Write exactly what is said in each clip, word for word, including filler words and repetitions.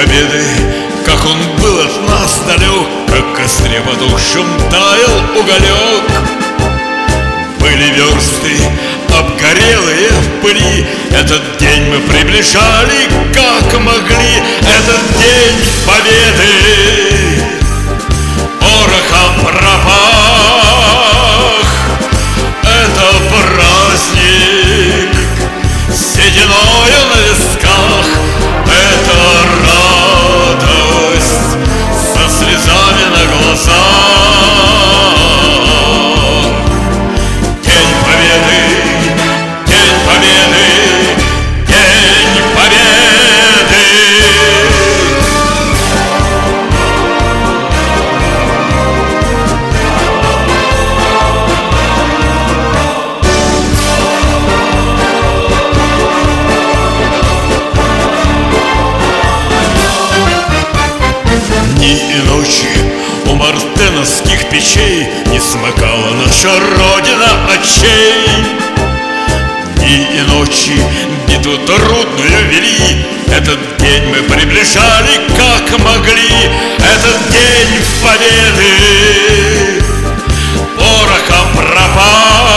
победы, как он был от нас далек, как в костре потухшем таял уголек. Были версты обгорелые в пыли, этот день мы приближали, как могли. Этот день победы порохом пропах. Это праздник сединою на висках. Это радость со слезами на глазах. День победы, день победы, день победы. Дни и ночи у мартеновских печей не смыкала наша Родина очей. Дни и ночи битву трудную вели, этот день мы приближали, как могли. Этот день победы порохом пропах.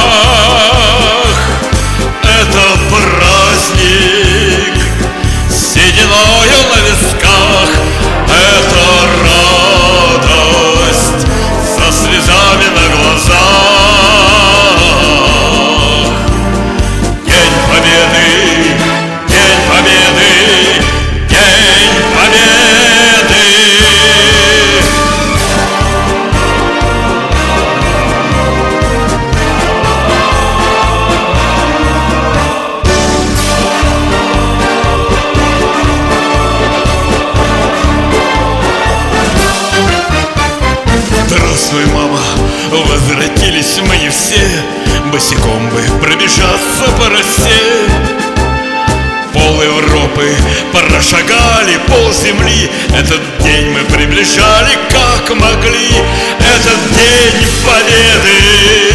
Это праздник сединою на висках. Это радость со слезами на глазах. День победы, день победы, день победы. Здравствуй, мама, возвратились мы не все, босиком бы пробежаться по росе. Пол Европы прошагали, пол земли, этот день мы приближали, как могли. Этот день победы